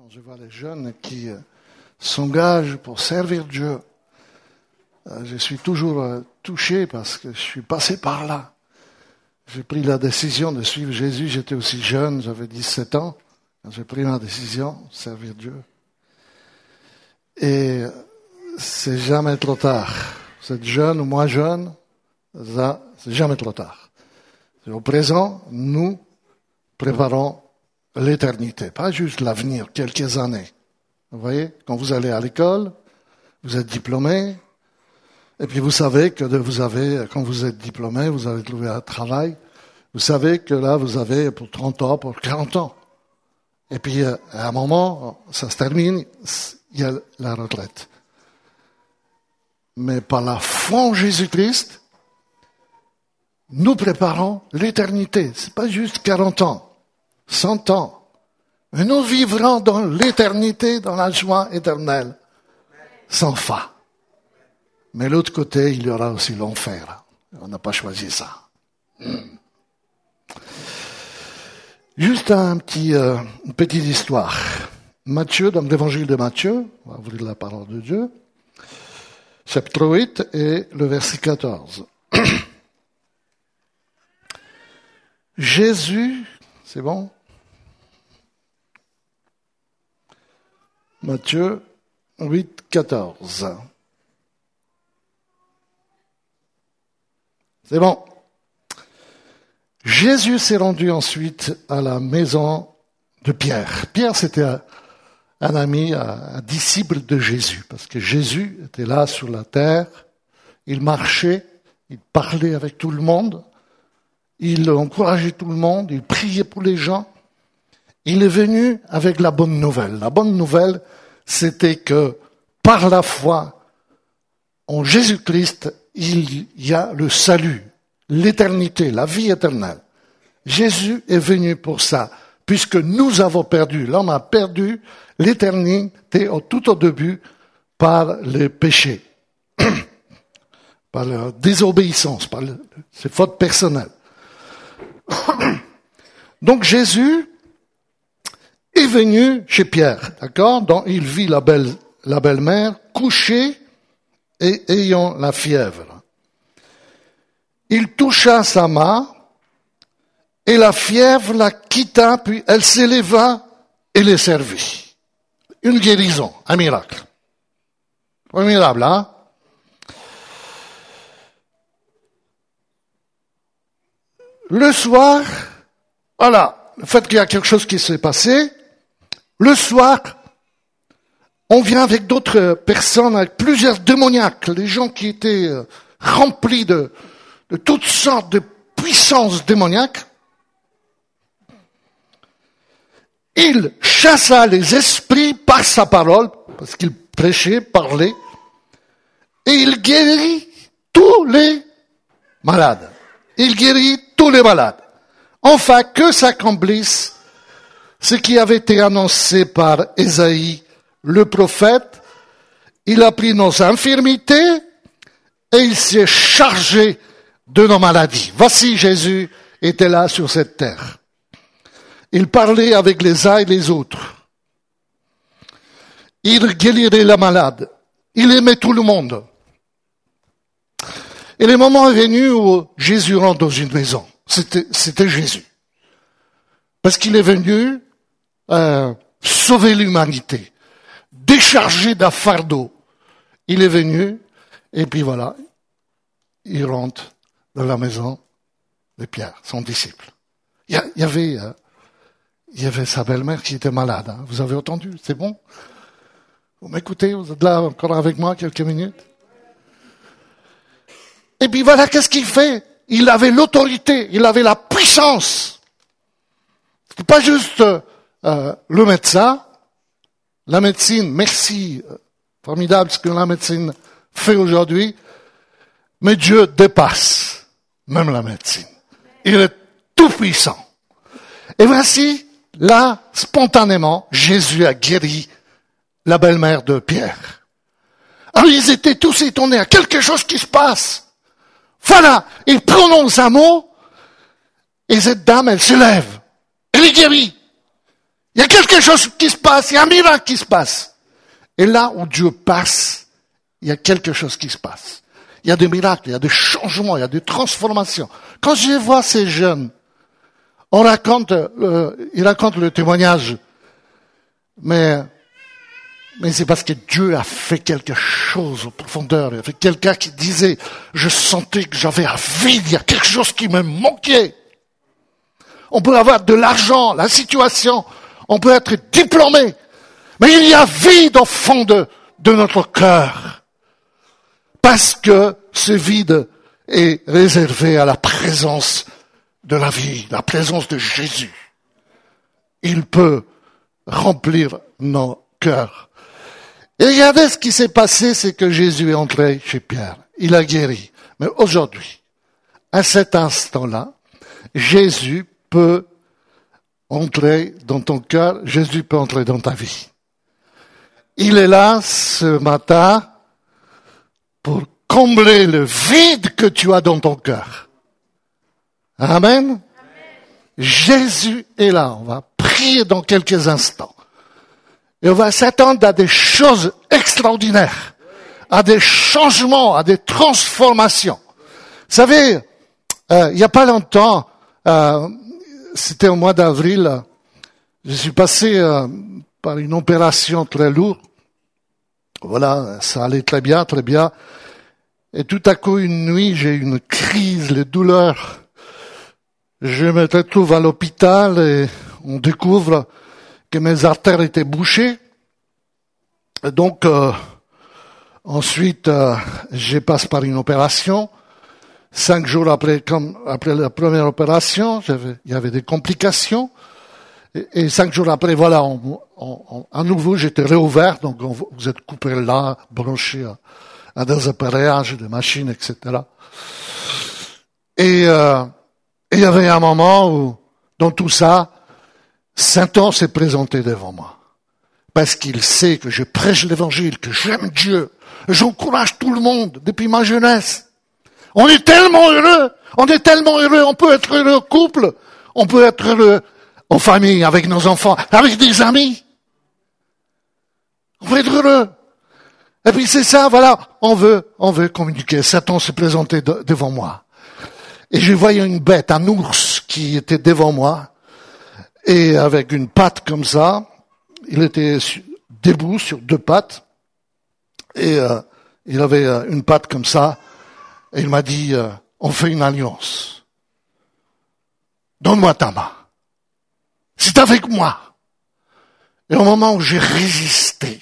Quand je vois les jeunes qui s'engagent pour servir Dieu, je suis toujours touché parce que je suis passé par là. J'ai pris la décision de suivre Jésus, j'étais aussi jeune, j'avais 17 ans, quand j'ai pris ma décision, servir Dieu. Et c'est jamais trop tard. Vous êtes jeune ou moins jeune, ça, c'est jamais trop tard. Au présent, nous préparons l'éternité, pas juste l'avenir, quelques années. Vous voyez, quand vous allez à l'école, vous êtes diplômé, et puis vous savez que quand vous êtes diplômé, vous avez trouvé un travail, vous savez que là, vous avez pour 30 ans, pour 40 ans. Et puis, à un moment, ça se termine, il y a la retraite. Mais par la foi en Jésus-Christ, nous préparons l'éternité. C'est pas juste 40 ans, 100 ans. Mais nous vivrons dans l'éternité, dans la joie éternelle, sans fin. Mais l'autre côté, il y aura aussi l'enfer. On n'a pas choisi ça. Juste une petite histoire. Matthieu, dans l'évangile de Matthieu, on va ouvrir la parole de Dieu, chapitre 8 et le verset 14. Jésus, c'est bon? Matthieu 8, 14. C'est bon. Jésus s'est rendu ensuite à la maison de Pierre. Pierre, c'était un ami, un disciple de Jésus, parce que Jésus était là sur la terre, il marchait, il parlait avec tout le monde, il encourageait tout le monde, il priait pour les gens. Il est venu avec la bonne nouvelle. La bonne nouvelle, c'était que par la foi en Jésus-Christ, il y a le salut, l'éternité, la vie éternelle. Jésus est venu pour ça, puisque nous avons perdu, l'homme a perdu l'éternité tout au début par le péché, par la désobéissance, par ses fautes personnelles. Donc Jésus est venu chez Pierre, d'accord, dont il vit la belle-mère couchée et ayant la fièvre. Il toucha sa main et la fièvre la quitta, puis elle s'éleva et les servit. Une guérison, un miracle. Formidable, hein? Le soir, voilà, le fait qu'il y a quelque chose qui s'est passé, le soir, on vient avec d'autres personnes, avec plusieurs démoniaques, les gens qui étaient remplis de toutes sortes de puissances démoniaques. Il chassa les esprits par sa parole, parce qu'il prêchait, parlait, et il guérit tous les malades. Il guérit tous les malades. Enfin, que s'accomplisse ce qui avait été annoncé par Ésaïe, le prophète. Il a pris nos infirmités et il s'est chargé de nos maladies. Voici Jésus était là sur cette terre. Il parlait avec les uns et les autres. Il guérirait les malades. Il aimait tout le monde. Et le moment est venu où Jésus rentre dans une maison. C'était Jésus. Parce qu'il est venu sauver l'humanité, décharger d'un fardeau. Il est venu, et puis voilà, il rentre dans la maison de Pierre, son disciple. Il y avait sa belle-mère qui était malade. Hein. Vous avez entendu? C'est bon? Vous m'écoutez? Vous êtes là encore avec moi quelques minutes? Et puis voilà, qu'est-ce qu'il fait? Il avait l'autorité, il avait la puissance. C'est pas juste le médecin, la médecine, merci, formidable ce que la médecine fait aujourd'hui, mais Dieu dépasse même la médecine. Il est tout puissant. Et voici, là, spontanément, Jésus a guéri la belle-mère de Pierre. Alors ils étaient tous étonnés, à quelque chose qui se passe. Voilà, il prononce un mot, et cette dame, elle se lève. Elle est guérie. Il y a quelque chose qui se passe, il y a un miracle qui se passe. Et là où Dieu passe, il y a quelque chose qui se passe. Il y a des miracles, il y a des changements, il y a des transformations. Quand je vois ces jeunes, ils racontent le témoignage, mais c'est parce que Dieu a fait quelque chose en profondeur. Il y avait quelqu'un qui disait, je sentais que j'avais un vide, il y a quelque chose qui me manquait. On peut avoir de l'argent, la situation, on peut être diplômé, mais il y a vide au fond de notre cœur. Parce que ce vide est réservé à la présence de la vie, la présence de Jésus. Il peut remplir nos cœurs. Et regardez ce qui s'est passé, c'est que Jésus est entré chez Pierre. Il a guéri. Mais aujourd'hui, à cet instant-là, Jésus peut entrer dans ton cœur, Jésus peut entrer dans ta vie. Il est là ce matin pour combler le vide que tu as dans ton cœur. Amen. Amen. Jésus est là. On va prier dans quelques instants. Et on va s'attendre à des choses extraordinaires, à des changements, à des transformations. Vous savez, il n'y a pas longtemps, c'était au mois d'avril, je suis passé par une opération très lourde. Voilà, ça allait très bien, très bien. Et tout à coup, une nuit, j'ai eu une crise, les douleurs. Je me retrouve à l'hôpital et on découvre que mes artères étaient bouchées. Et donc, ensuite, je passe par une opération. 5 jours après la première opération, il y avait des complications. Et 5 jours après, voilà, à nouveau, j'étais réouvert. Donc, vous êtes coupé là, branché à des appareillages, des machines, etc. Et il y avait un moment où, dans tout ça, Satan s'est présenté devant moi. Parce qu'il sait que je prêche l'évangile, que j'aime Dieu. J'encourage tout le monde depuis ma jeunesse. On est tellement heureux. On peut être heureux au couple. On peut être heureux en famille, avec nos enfants, avec des amis. On peut être heureux. Et puis c'est ça, voilà, on veut communiquer. Satan s'est présenté devant moi. Et je voyais une bête, un ours qui était devant moi. Et avec une patte comme ça, il était debout sur 2 pattes. Et il avait une patte comme ça. Et il m'a dit, on fait une alliance. Donne-moi ta main. C'est avec moi. Et au moment où j'ai résisté,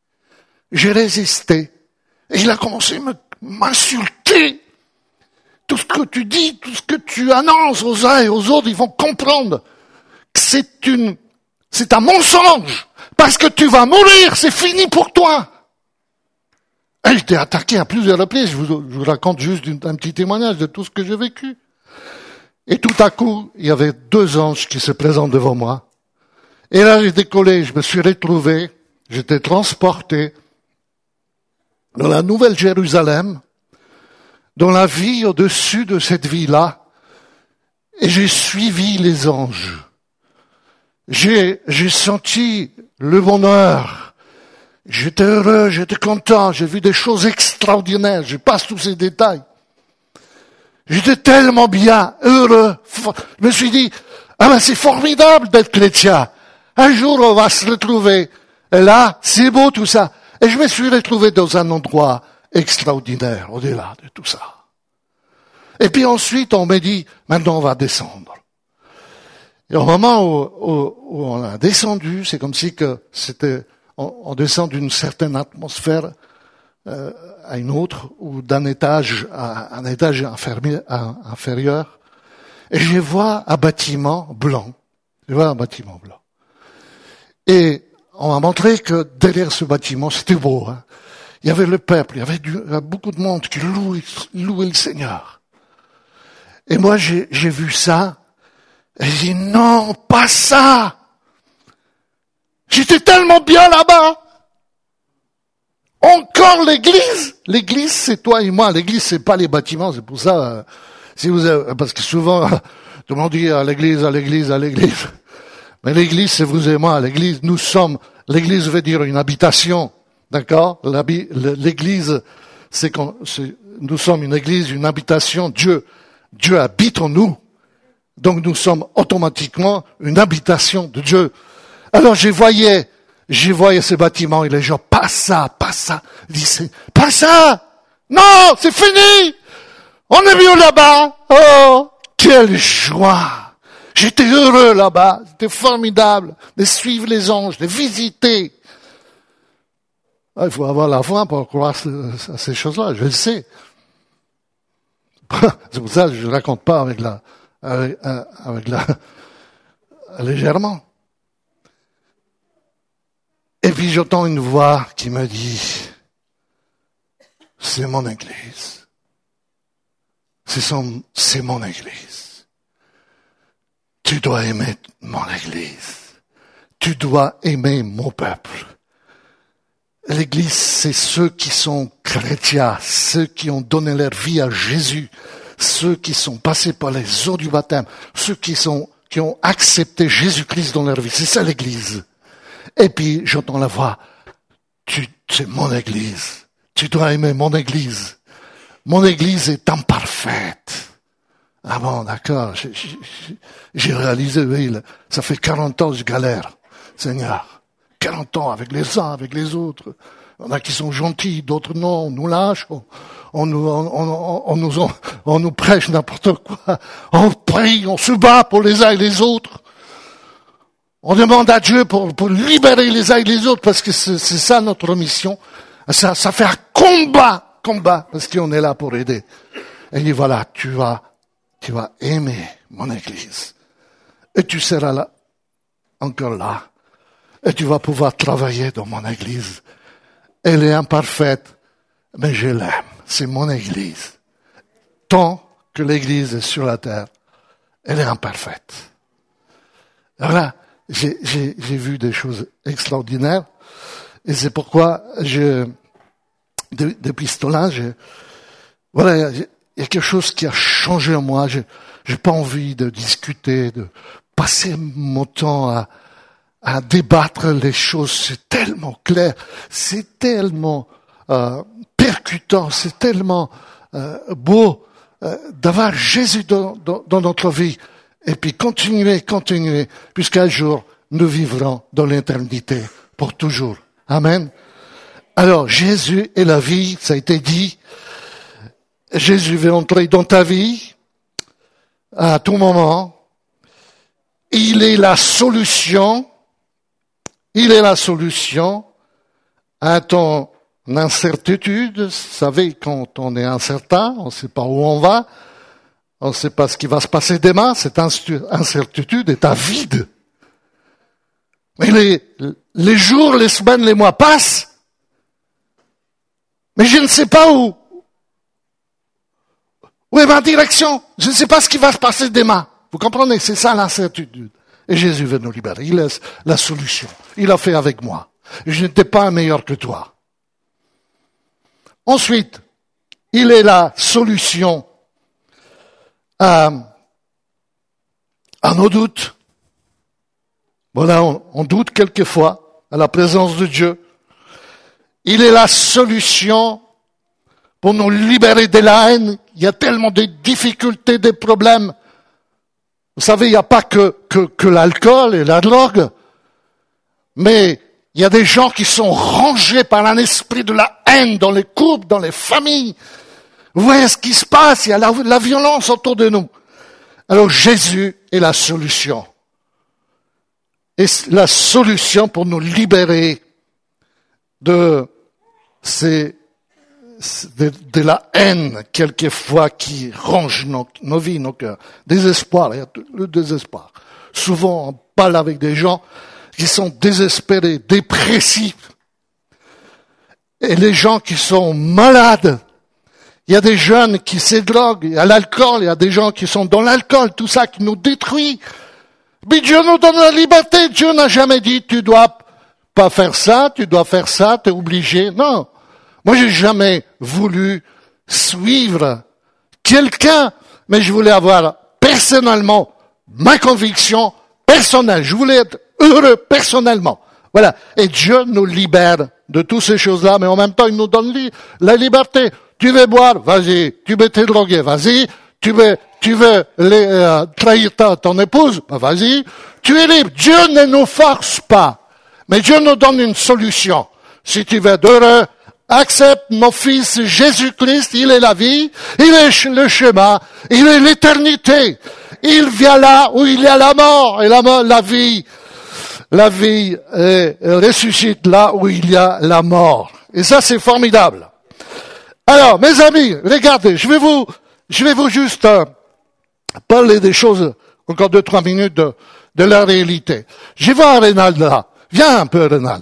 et il a commencé à m'insulter. Tout ce que tu dis, tout ce que tu annonces aux uns et aux autres, ils vont comprendre que c'est un mensonge. Parce que tu vas mourir, c'est fini pour toi. Et il était attaqué à plusieurs reprises. Je vous raconte juste un petit témoignage de tout ce que j'ai vécu. Et tout à coup, il y avait 2 anges qui se présentent devant moi. Et là, j'ai décollé, je me suis retrouvé, j'étais transporté dans la Nouvelle Jérusalem, dans la vie au-dessus de cette vie-là, et j'ai suivi les anges. J'ai senti le bonheur. J'étais heureux, j'étais content, j'ai vu des choses extraordinaires, je passe tous ces détails. J'étais tellement bien, heureux. Je me suis dit, c'est formidable d'être chrétien. Un jour, on va se retrouver. Et là, c'est beau tout ça. Et je me suis retrouvé dans un endroit extraordinaire, au-delà de tout ça. Et puis ensuite, on m'a dit, maintenant on va descendre. Et au moment où on a descendu, c'est comme si que on descend d'une certaine atmosphère à une autre, ou d'un étage à un étage inférieur. Et je vois un bâtiment blanc. Et on m'a montré que derrière ce bâtiment, c'était beau. Hein. Il y avait le peuple, il y avait beaucoup de monde qui louait le Seigneur. Et moi, j'ai vu ça, et j'ai dit, non, pas ça. J'étais tellement bien là-bas. Encore l'église. L'église, c'est toi et moi. L'église, c'est pas les bâtiments. C'est pour ça, parce que souvent, tout le monde dit à l'église. Mais l'église, c'est vous et moi. L'église, l'église veut dire une habitation. D'accord? L'église, nous sommes une église, une habitation. Dieu habite en nous. Donc nous sommes automatiquement une habitation de Dieu. Alors je voyais ces bâtiments et les gens, pas ça. Ils disaient, pas ça! Non, c'est fini! On est mieux là-bas! Oh, quelle joie! J'étais heureux là-bas. C'était formidable de suivre les anges, de visiter. Il faut avoir la foi pour croire à ces choses-là, je le sais. C'est pour ça que je ne raconte pas avec légèrement. Et puis j'entends une voix qui me dit, c'est mon église. C'est mon église. Tu dois aimer mon église. Tu dois aimer mon peuple. L'église, c'est ceux qui sont chrétiens, ceux qui ont donné leur vie à Jésus, ceux qui sont passés par les eaux du baptême, ceux qui ont accepté Jésus-Christ dans leur vie. C'est ça l'église. Et puis, j'entends la voix, c'est mon église. Tu dois aimer mon église. Mon église est imparfaite. Ah bon, d'accord. J'ai réalisé, oui, ça fait 40 ans que je galère, Seigneur. 40 ans avec les uns, avec les autres. Il y en a qui sont gentils, d'autres non, on nous lâche, on nous prêche n'importe quoi. On prie, on se bat pour les uns et les autres. On demande à Dieu pour libérer les uns et les autres, parce que c'est ça notre mission. Ça fait un combat, parce qu'on est là pour aider. Et il dit, voilà, tu vas aimer mon église. Et tu seras là, encore là. Et tu vas pouvoir travailler dans mon église. Elle est imparfaite, mais je l'aime. C'est mon église. Tant que l'église est sur la terre, elle est imparfaite. Alors là, j'ai vu des choses extraordinaires. Et c'est pourquoi depuis ce temps-là, voilà, il y a quelque chose qui a changé en moi. J'ai pas envie de discuter, de passer mon temps à débattre les choses. C'est tellement clair, c'est tellement percutant, c'est tellement beau d'avoir Jésus dans notre vie. Et puis continuer, puisqu'un jour nous vivrons dans l'éternité pour toujours. Amen. Alors Jésus est la vie, ça a été dit. Jésus veut entrer dans ta vie à tout moment. Il est la solution. Il est la solution à ton incertitude. Vous savez, quand on est incertain, on ne sait pas où on va, on ne sait pas ce qui va se passer demain, cette incertitude est à vide. Mais les jours, les semaines, les mois passent, mais je ne sais pas où. Où est ma direction? Je ne sais pas ce qui va se passer demain. Vous comprenez? C'est ça l'incertitude. Et Jésus veut nous libérer. Il est la solution. Il l'a fait avec moi. Je n'étais pas meilleur que toi. Ensuite, il est la solution à nos doutes. Voilà, on doute quelquefois à la présence de Dieu. Il est la solution pour nous libérer de la haine. Il y a tellement de difficultés, de problèmes. Vous savez, il n'y a pas que l'alcool et la drogue, mais il y a des gens qui sont rongés par un esprit de la haine dans les couples, dans les familles. Vous voyez ce qui se passe, il y a la violence autour de nous. Alors Jésus est la solution. Et la solution pour nous libérer de la haine, quelquefois, qui ronge nos vies, nos cœurs. Désespoir, il y a le désespoir. Souvent, on parle avec des gens qui sont désespérés, dépressifs. Et les gens qui sont malades. Il y a des jeunes qui se droguent, il y a l'alcool, il y a des gens qui sont dans l'alcool, tout ça qui nous détruit. Mais Dieu nous donne la liberté. Dieu n'a jamais dit, tu dois pas faire ça, tu dois faire ça, t'es obligé. Non. Moi, j'ai jamais voulu suivre quelqu'un, mais je voulais avoir personnellement ma conviction, personnel. Je voulais être heureux personnellement. Voilà. Et Dieu nous libère de toutes ces choses-là, mais en même temps, il nous donne la liberté. Tu veux boire, vas-y. Tu veux te droguer, vas-y. Tu veux trahir ton épouse, bah, vas-y. Tu es libre. Dieu ne nous force pas. Mais Dieu nous donne une solution. Si tu veux être heureux, accepte mon fils Jésus-Christ, il est la vie, il est le chemin, il est l'éternité. Il vient là où il y a la mort, et la vie ressuscite là où il y a la mort. Et ça, c'est formidable. Alors, mes amis, regardez, je vais vous juste parler des choses, encore 2-3 minutes de la réalité. Je vois Reynald là. Viens un peu, Reynald.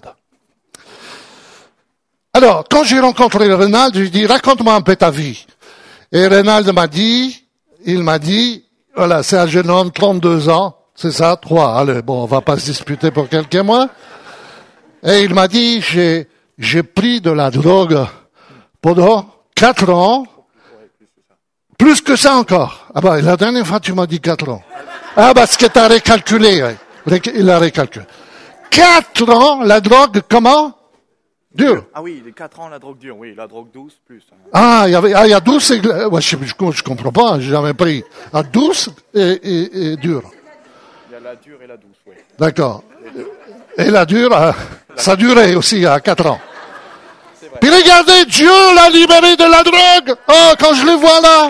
Alors, quand j'ai rencontré Reynald, je lui ai dit, raconte-moi un peu ta vie. Et Reynald il m'a dit, voilà, c'est un jeune homme, 32 ans, c'est ça, 3, allez, bon, on va pas se disputer pour quelques mois. Et il m'a dit, j'ai pris de la drogue pendant 4 ans, plus que ça encore. Ah bah, la dernière fois, tu m'as dit 4 ans. Ah, parce que t'as récalculé, ouais. Il a récalculé. 4 ans, la drogue, comment? Dure. Ah oui, les 4 ans, la drogue dure, oui, la drogue douce, plus. Ah, il y a douce et, ouais, je comprends pas, j'ai jamais pris. Ah, douce et dure. Il y a la dure et la douce, oui. D'accord. Et la dure, ça durait aussi à 4 ans. Puis regardez, Dieu l'a libéré de la drogue. Oh, quand je le vois là.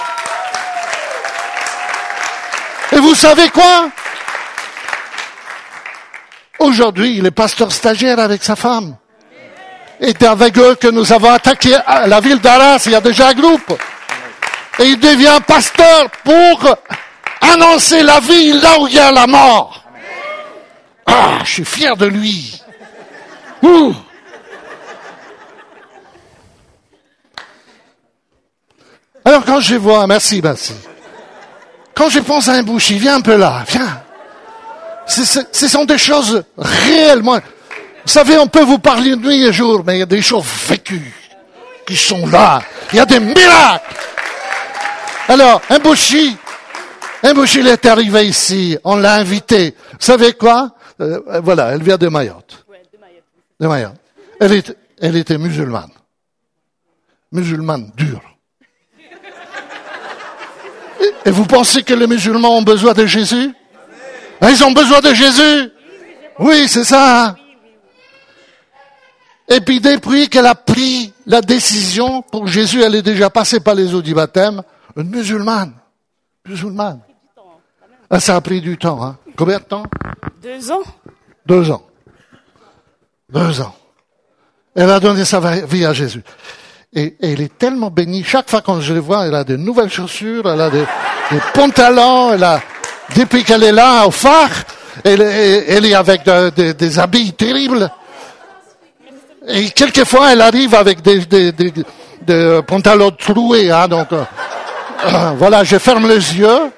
Et vous savez quoi? Aujourd'hui, il est pasteur stagiaire avec sa femme. Et c'est avec eux que nous avons attaqué la ville d'Arras, il y a déjà un groupe. Et il devient pasteur pour annoncer la vie là où il y a la mort. Ah, je suis fier de lui. Ouh. Alors quand je vois, merci. Quand je pense à un bouchi, viens un peu là, viens. Ce sont des choses réellement. Vous savez, on peut vous parler nuit et jour, mais il y a des choses vécues qui sont là. Il y a des miracles. Alors, un bouchi, il est arrivé ici, on l'a invité. Vous savez quoi? Voilà, elle vient de Mayotte. Ouais, de Mayotte. De Mayotte. Elle était musulmane. Musulmane dure. Et vous pensez que les musulmans ont besoin de Jésus? Ils ont besoin de Jésus? Oui, c'est ça. Et puis depuis qu'elle a pris la décision pour Jésus, elle est déjà passée par les eaux du baptême, une musulmane. Ah, ça a pris du temps, hein. Combien de temps? 2 ans. 2 ans. 2 ans. Elle a donné sa vie à Jésus. Et elle est tellement bénie. Chaque fois quand je le vois, elle a de nouvelles chaussures, elle a des pantalons, depuis qu'elle est là au phare, elle est avec des habits terribles. Et quelquefois, elle arrive avec des pantalons troués, hein, donc, voilà, je ferme les yeux.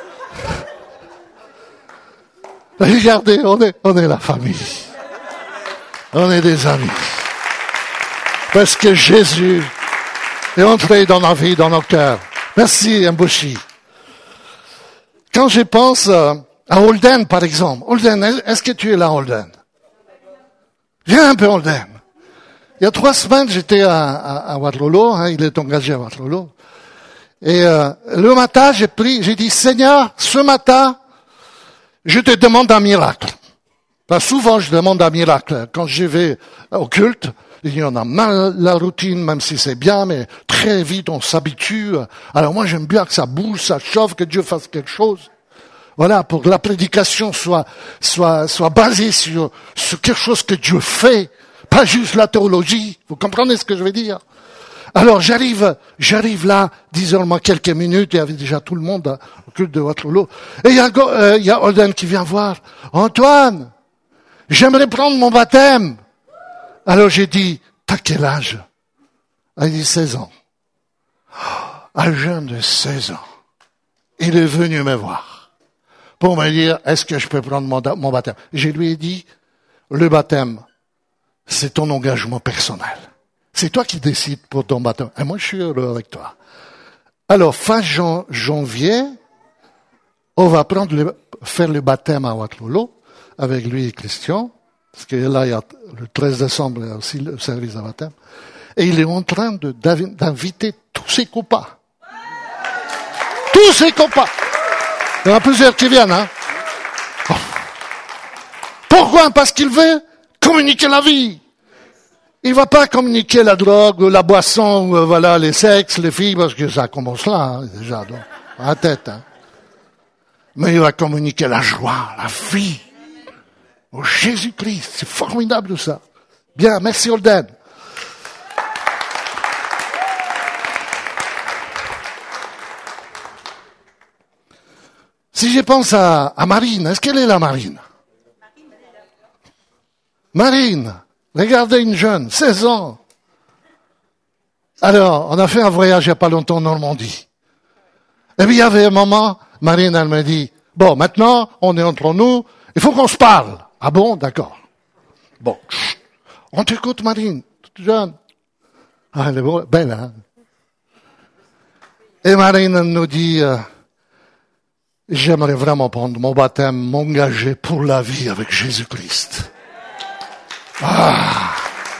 Regardez, on est la famille. On est des amis. Parce que Jésus est entré dans nos vies, dans nos cœurs. Merci, Mbouchi. Quand je pense à Holden, par exemple. Holden, est-ce que tu es là, Holden? Viens un peu, Holden. Il y a 3 semaines, j'étais à Waterloo, hein, il est engagé à Waterloo. Et le matin, j'ai dit, Seigneur, ce matin, je te demande un miracle. Pas souvent, je demande un miracle. Quand je vais au culte, il y en a mal la routine, même si c'est bien, mais très vite, on s'habitue. Alors moi, j'aime bien que ça bouge, ça chauffe, que Dieu fasse quelque chose. Voilà, pour que la prédication soit basée sur quelque chose que Dieu fait, pas juste la théologie. Vous comprenez ce que je veux dire? Alors j'arrive là, 10 heures moins quelques minutes, il y avait déjà tout le monde au culte de Waterloo. Et il y a Holden qui vient voir. Antoine, j'aimerais prendre mon baptême. Alors j'ai dit, t'as quel âge? Il dit 16 ans. Un jeune de 16 ans. Il est venu me voir pour me dire, est-ce que je peux prendre mon baptême? Je lui ai dit, le baptême, c'est ton engagement personnel. C'est toi qui décides pour ton baptême. Et moi, je suis heureux avec toi. Alors, fin janvier, On va faire le baptême à Waterloo avec lui et Christian, parce que là, il y a, le 13 décembre, il y a aussi le service de baptême. Et il est en train d'inviter tous ses copains. Tous ses copains. Il y en a plusieurs qui viennent, hein. Pourquoi? Parce qu'il veut communiquer la vie. Il va pas communiquer la drogue, la boisson, voilà, les sexes, les filles, parce que ça commence là, hein, déjà, dans la tête, hein. Mais il va communiquer la joie, la vie. Oh, Jésus-Christ, c'est formidable ça. Bien, merci Holden. Si je pense à Marine, est-ce qu'elle est là, Marine? Marine, regardez une jeune, 16 ans. Alors, on a fait un voyage il n'y a pas longtemps en Normandie. Et puis il y avait un moment, Marine, elle me dit, bon, maintenant, on est entre nous, il faut qu'on se parle. Ah bon, d'accord. Bon, chut, on t'écoute, Marine, toute jeune. Ah, elle est belle, hein. Et Marine elle nous dit, j'aimerais vraiment prendre mon baptême, m'engager pour la vie avec Jésus-Christ. Ah.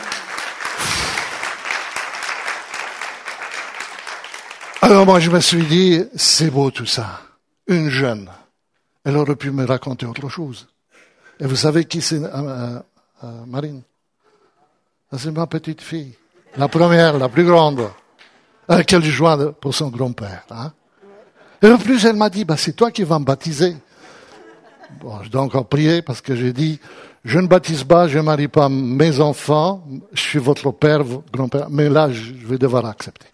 Alors moi, je me suis dit, c'est beau tout ça. Une jeune, elle aurait pu me raconter autre chose. Et vous savez qui c'est, Marine? C'est ma petite fille. La première, la plus grande. Quelle joie pour son grand-père. Hein? Et en plus, elle m'a dit, c'est toi qui vas me baptiser. Bon, je dois encore prier parce que j'ai dit, je ne baptise pas, je ne marie pas mes enfants, je suis votre père, votre grand-père, mais là, je vais devoir accepter.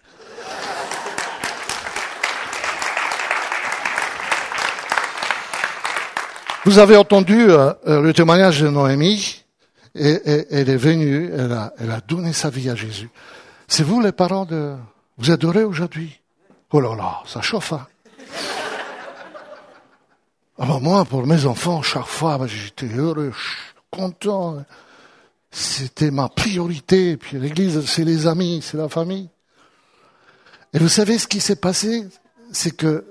Vous avez entendu le témoignage de Noémie, et elle est venue, elle a donné sa vie à Jésus. C'est vous les parents de... Vous êtes heureux aujourd'hui? Oh là là, ça chauffe, hein. Alors moi, pour mes enfants, chaque fois, j'étais heureux, content. C'était ma priorité. Et puis l'église, c'est les amis, c'est la famille. Et vous savez ce qui s'est passé? C'est que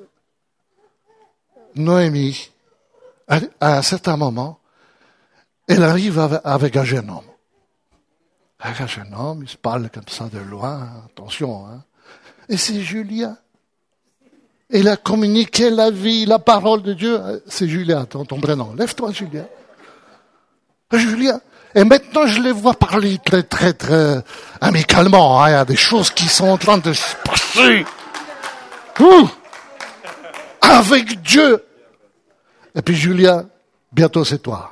Noémie, à un certain moment, elle arrive avec un jeune homme. Avec un jeune homme, il se parle comme ça de loin, attention, hein. Et c'est Julien. Elle a communiqué la vie, la parole de Dieu. C'est Julien, ton prénom. Lève-toi, Julien. Julien. Et maintenant, je les vois parler très, très, très amicalement. Hein. Il y a des choses qui sont en train de se passer. Avec Dieu. Et puis Julien, bientôt c'est toi.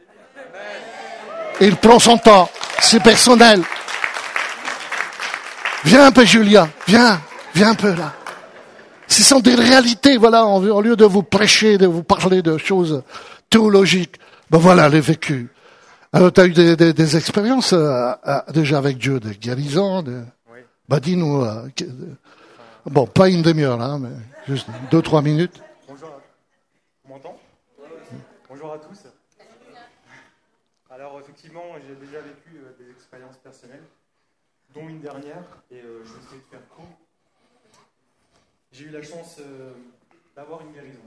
Il prend son temps. C'est personnel. Viens un peu, Julien. Viens un peu là. Ce sont des réalités, voilà, au lieu de vous prêcher, de vous parler de choses théologiques. Voilà, les vécus. Alors, tu as eu des expériences déjà avec Dieu, de guérison, Oui. Dis-nous. Bon, pas une demi-heure, hein, mais juste 2-3 minutes. Bonjour. On m'entend? Bonjour à tous. Alors, effectivement, j'ai déjà vécu des expériences personnelles, dont une dernière, et je vais essayer de faire court. J'ai eu la chance d'avoir une guérison.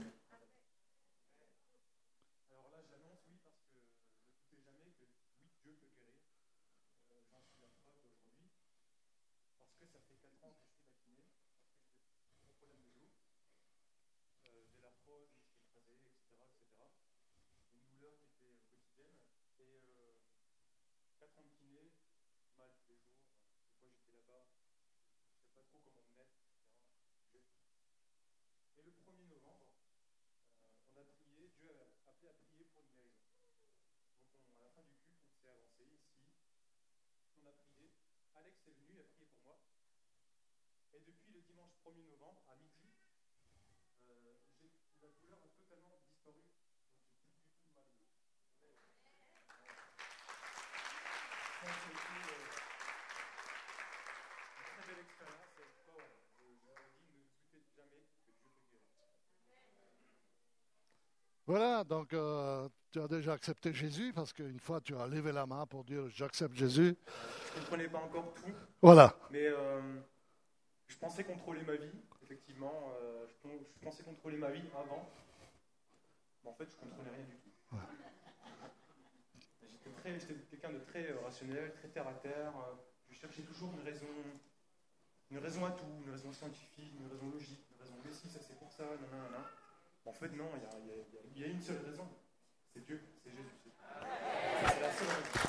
Alors là, j'annonce oui parce que ne doutez jamais que oui, Dieu peut guérir. J'en suis la preuve aujourd'hui. Parce que ça fait 4 ans que je suis vacciné, parce que j'ai des problèmes de dos, de l'arthrose, une écrasée, etc., etc. Une douleur qui était quotidienne. Et 4 ans de kiné, mal tous les jours. Des fois j'étais là-bas, je ne sais pas trop comment me mettre, etc. Et le 1er novembre, on a prié, Dieu a appelé à prier pour une guérison. Donc à la fin du culte, on s'est avancé ici, on a prié, Alex est venu, il a prié pour moi. Et depuis le dimanche 1er novembre, à midi, la douleur a totalement disparu. Donc j'ai plus du tout mal au dos. C'est une très belle expérience. Et voilà, je leur ai dit, ne doutez jamais que Dieu peut guérir. Voilà, donc tu as déjà accepté Jésus, parce qu'une fois tu as levé la main pour dire j'accepte Jésus. Je ne comprenais pas encore tout, Voilà. mais je pensais contrôler ma vie, effectivement. Je pensais contrôler ma vie avant. Mais en fait, je comprenais rien du tout. J'étais quelqu'un de très rationnel, très terre à terre. Je cherchais toujours une raison à tout, une raison scientifique, une raison logique, une raison mais si, ça c'est pour ça, nanana. En fait, non, il y a une seule raison. C'est Dieu, c'est Jésus. C'est la seule raison.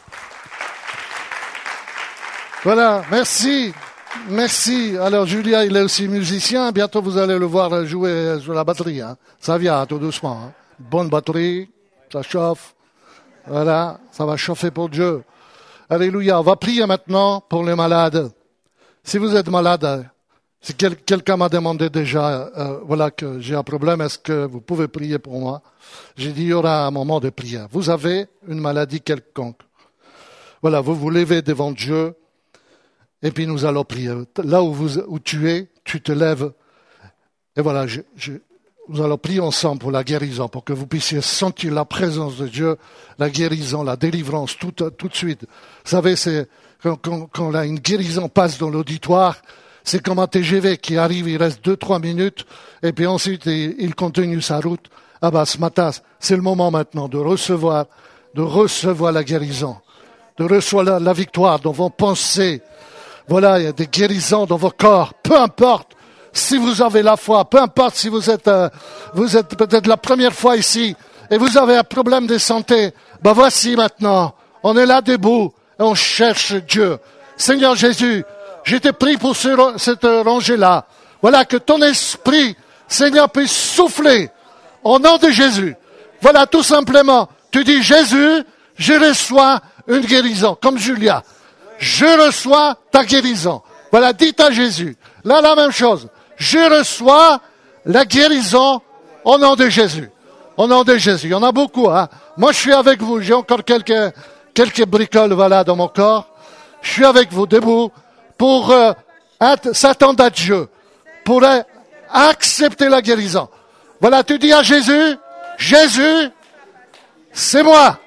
Voilà, merci. Merci. Alors, Julia, il est aussi musicien. Bientôt, vous allez le voir jouer sur la batterie. Hein. Ça vient, tout doucement. Hein. Bonne batterie, ça chauffe. Voilà, ça va chauffer pour Dieu. Alléluia. On va prier maintenant pour les malades. Si vous êtes malade, si quelqu'un m'a demandé déjà, voilà que j'ai un problème, est-ce que vous pouvez prier pour moi? J'ai dit, il y aura un moment de prière. Vous avez une maladie quelconque. Voilà, vous vous levez devant Dieu, et puis nous allons prier. Là où tu es, tu te lèves, et voilà, nous allons prier ensemble pour la guérison, pour que vous puissiez sentir la présence de Dieu, la guérison, la délivrance, tout de suite. Vous savez, c'est quand une guérison passe dans l'auditoire, c'est comme un TGV qui arrive, il reste 2-3 minutes, et puis ensuite il continue sa route. Ah bah ce matin, c'est le moment maintenant de recevoir la guérison, de recevoir la victoire dans vos pensées. Voilà, il y a des guérisons dans vos corps, peu importe. Si vous avez la foi, peu importe si vous êtes peut-être la première fois ici et vous avez un problème de santé, ben voici maintenant, on est là debout et on cherche Dieu. Seigneur Jésus, je te prie pour cette rangée-là. Voilà, que ton esprit, Seigneur, puisse souffler au nom de Jésus. Voilà, tout simplement, tu dis Jésus, je reçois une guérison, comme Julia. Je reçois ta guérison. Voilà, dites à Jésus. Là, la même chose. Je reçois la guérison au nom de Jésus. Au nom de Jésus. Il y en a beaucoup, hein. Moi, je suis avec vous. J'ai encore quelques bricoles, voilà, dans mon corps. Je suis avec vous, debout, pour s'attendre à Dieu, pour accepter la guérison. Voilà, tu dis à Jésus, Jésus, c'est moi.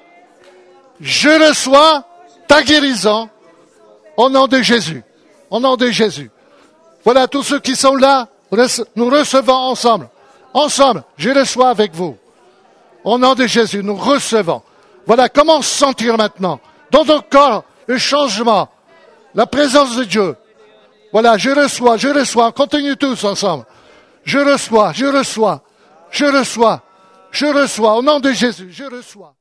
Je reçois ta guérison au nom de Jésus. Au nom de Jésus. Voilà, tous ceux qui sont là, nous recevons ensemble. Ensemble, je reçois avec vous. Au nom de Jésus, nous recevons. Voilà, comment sentir maintenant, dans notre corps, le changement, la présence de Dieu. Voilà, je reçois, on continue tous ensemble. Je reçois, au nom de Jésus, je reçois.